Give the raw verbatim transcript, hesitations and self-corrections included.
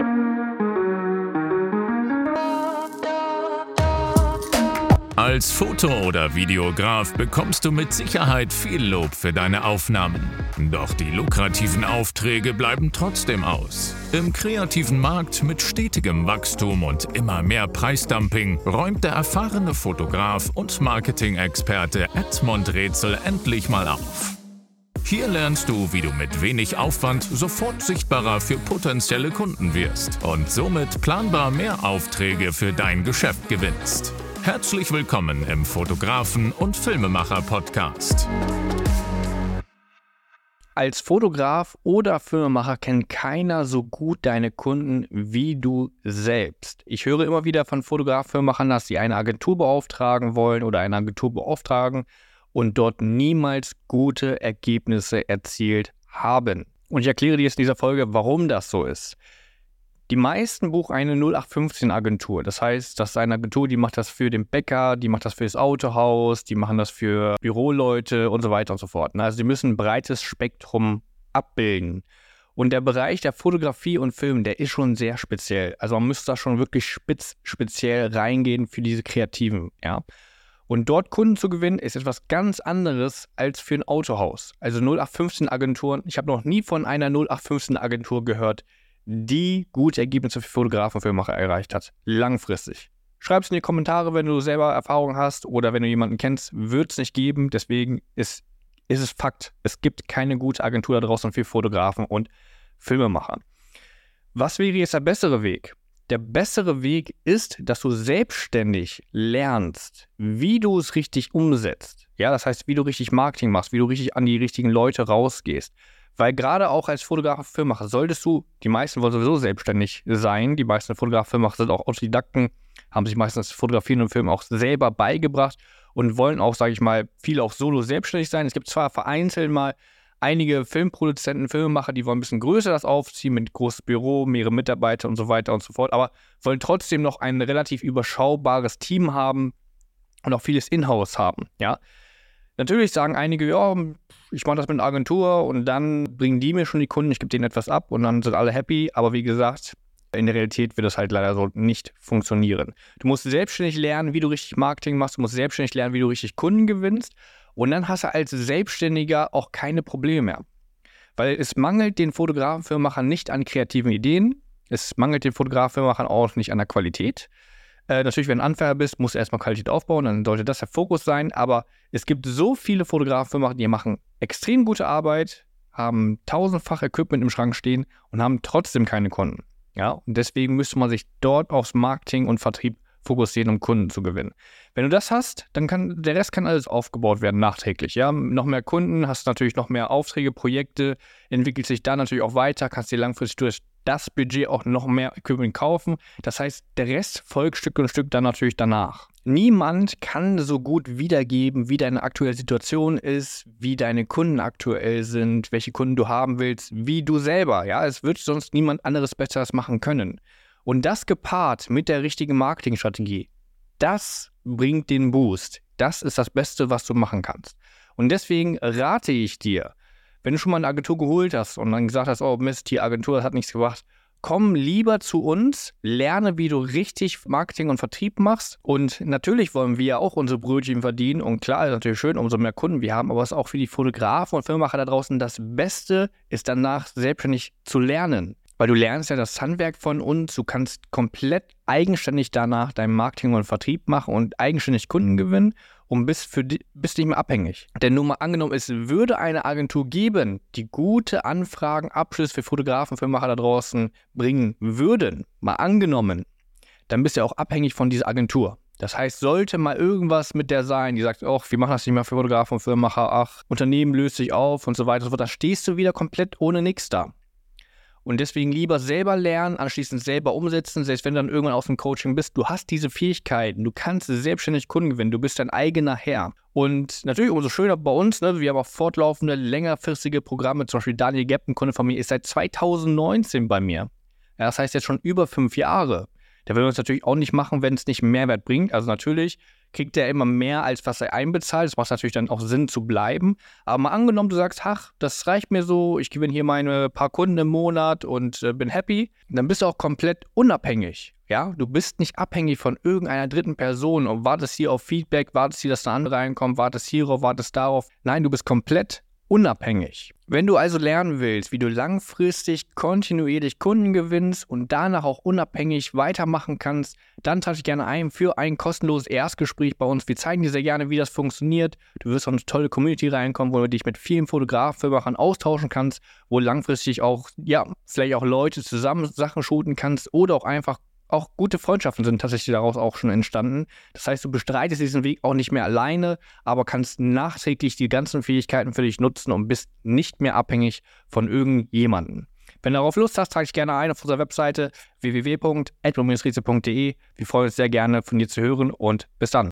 Als Foto- oder Videograf bekommst du mit Sicherheit viel Lob für deine Aufnahmen. Doch die lukrativen Aufträge bleiben trotzdem aus. Im kreativen Markt mit stetigem Wachstum und immer mehr Preisdumping räumt der erfahrene Fotograf und Marketing-Experte Edmund Rätsel endlich mal auf. Hier lernst du, wie du mit wenig Aufwand sofort sichtbarer für potenzielle Kunden wirst und somit planbar mehr Aufträge für dein Geschäft gewinnst. Herzlich willkommen im Fotografen- und Filmemacher-Podcast. Als Fotograf oder Filmemacher kennt keiner so gut deine Kunden wie du selbst. Ich höre immer wieder von Fotografen, Filmemachern, dass sie eine Agentur beauftragen wollen oder eine Agentur beauftragen und dort niemals gute Ergebnisse erzielt haben. Und ich erkläre dir jetzt in dieser Folge, warum das so ist. Die meisten buchen eine null acht fünfzehn Agentur. Das heißt, das ist eine Agentur, die macht das für den Bäcker, die macht das für das Autohaus, die machen das für Büroleute und so weiter und so fort. Also die müssen ein breites Spektrum abbilden. Und der Bereich der Fotografie und Film, der ist schon sehr speziell. Also man müsste da schon wirklich spitz, speziell reingehen für diese Kreativen. Ja? Und dort Kunden zu gewinnen, ist etwas ganz anderes als für ein Autohaus. Also null acht fünfzehn Agenturen. Ich habe noch nie von einer null acht fünfzehn Agentur gehört, die gute Ergebnisse für Fotografen und Filmemacher erreicht hat, langfristig. Schreib es in die Kommentare, wenn du selber Erfahrung hast oder wenn du jemanden kennst, wird es nicht geben. Deswegen ist, ist es Fakt, es gibt keine gute Agentur da draußen für Fotografen und Filmemacher. Was wäre jetzt der bessere Weg? Der bessere Weg ist, dass du selbstständig lernst, wie du es richtig umsetzt. Ja, das heißt, wie du richtig Marketing machst, wie du richtig an die richtigen Leute rausgehst. Weil gerade auch als Fotograf und Filmemacher solltest du, die meisten wollen sowieso selbstständig sein, die meisten Fotografen und Filmemacher sind auch Autodidakten, haben sich meistens Fotografieren und Filmen auch selber beigebracht und wollen auch, sage ich mal, viele auch solo selbstständig sein. Es gibt zwar vereinzelt mal einige Filmproduzenten, Filmemacher, die wollen ein bisschen größer das aufziehen, mit großes Büro, mehrere Mitarbeiter und so weiter und so fort, aber wollen trotzdem noch ein relativ überschaubares Team haben und auch vieles in-house haben, ja. Natürlich sagen einige, ja, ich mache das mit einer Agentur und dann bringen die mir schon die Kunden, ich gebe denen etwas ab und dann sind alle happy. Aber wie gesagt, in der Realität wird das halt leider so nicht funktionieren. Du musst selbstständig lernen, wie du richtig Marketing machst, du musst selbstständig lernen, wie du richtig Kunden gewinnst und dann hast du als Selbstständiger auch keine Probleme mehr. Weil es mangelt den Fotografen, Filmemachern nicht an kreativen Ideen, es mangelt den Fotografen, Filmemachern auch nicht an der Qualität. Äh, natürlich, wenn du ein Anfänger bist, musst du erstmal Qualität aufbauen, dann sollte das der Fokus sein. Aber es gibt so viele Fotografen, Filmemacher, die machen extrem gute Arbeit, haben tausendfach Equipment im Schrank stehen und haben trotzdem keine Kunden. Ja? Und deswegen müsste man sich dort aufs Marketing und Vertrieb fokussieren, um Kunden zu gewinnen. Wenn du das hast, dann kann der Rest kann alles aufgebaut werden nachträglich. Ja? Noch mehr Kunden, hast natürlich noch mehr Aufträge, Projekte, entwickelt sich dann natürlich auch weiter, kannst dir langfristig durch das Budget auch noch mehr Equipment kaufen. Das heißt, der Rest folgt Stück und Stück dann natürlich danach. Niemand kann so gut wiedergeben, wie deine aktuelle Situation ist, wie deine Kunden aktuell sind, welche Kunden du haben willst, wie du selber. Ja, es wird sonst niemand anderes Besseres machen können. Und das gepaart mit der richtigen Marketingstrategie, das bringt den Boost. Das ist das Beste, was du machen kannst. Und deswegen rate ich dir, wenn du schon mal eine Agentur geholt hast und dann gesagt hast, oh Mist, die Agentur, das hat nichts gebracht, komm lieber zu uns, lerne, wie du richtig Marketing und Vertrieb machst. Und natürlich wollen wir ja auch unsere Brötchen verdienen. Und klar, ist natürlich schön, umso mehr Kunden wir haben, aber es ist auch für die Fotografen und Filmemacher da draußen das Beste, ist danach selbstständig zu lernen. Weil du lernst ja das Handwerk von uns, du kannst komplett eigenständig danach dein Marketing und Vertrieb machen und eigenständig Kunden gewinnen und bist, für die, bist nicht mehr abhängig. Denn nur mal angenommen, es würde eine Agentur geben, die gute Anfragen, Abschlüsse für Fotografen, Filmemacher da draußen bringen würden, mal angenommen, dann bist du ja auch abhängig von dieser Agentur. Das heißt, sollte mal irgendwas mit der sein, die sagt, ach, wir machen das nicht mehr für Fotografen und Filmemacher, ach, Unternehmen löst sich auf und so weiter und so fort, da stehst du wieder komplett ohne nichts da. Und deswegen lieber selber lernen, anschließend selber umsetzen, selbst wenn du dann irgendwann aus dem Coaching bist. Du hast diese Fähigkeiten, du kannst selbstständig Kunden gewinnen, du bist dein eigener Herr. Und natürlich umso schöner bei uns, ne, wir haben auch fortlaufende, längerfristige Programme, zum Beispiel Daniel Gepp, ein Kunde von mir, ist seit zweitausendneunzehn bei mir. Ja, das heißt jetzt schon über fünf Jahre. Der will uns natürlich auch nicht machen, wenn es nicht einen Mehrwert bringt. Also natürlich kriegt er immer mehr, als was er einbezahlt. Das macht natürlich dann auch Sinn zu bleiben. Aber mal angenommen, du sagst, ach, das reicht mir so, ich gewinne hier meine paar Kunden im Monat und äh, bin happy, dann bist du auch komplett unabhängig. Ja, du bist nicht abhängig von irgendeiner dritten Person und wartest hier auf Feedback, wartest hier, dass eine andere reinkommt, wartest hierauf, wartest darauf. Nein, du bist komplett unabhängig. Wenn du also lernen willst, wie du langfristig kontinuierlich Kunden gewinnst und danach auch unabhängig weitermachen kannst, dann trage dich gerne ein für ein kostenloses Erstgespräch bei uns. Wir zeigen dir sehr gerne, wie das funktioniert. Du wirst auch eine tolle Community reinkommen, wo du dich mit vielen Fotografen, Filmemachern austauschen kannst, wo langfristig auch, ja, vielleicht auch Leute zusammen Sachen shooten kannst oder auch einfach auch gute Freundschaften sind tatsächlich daraus auch schon entstanden. Das heißt, du bestreitest diesen Weg auch nicht mehr alleine, aber kannst nachträglich die ganzen Fähigkeiten für dich nutzen und bist nicht mehr abhängig von irgendjemandem. Wenn du darauf Lust hast, trage dich gerne ein auf unserer Webseite w w w punkt edmund Rieze punkt de. Wir freuen uns sehr gerne, von dir zu hören und bis dann.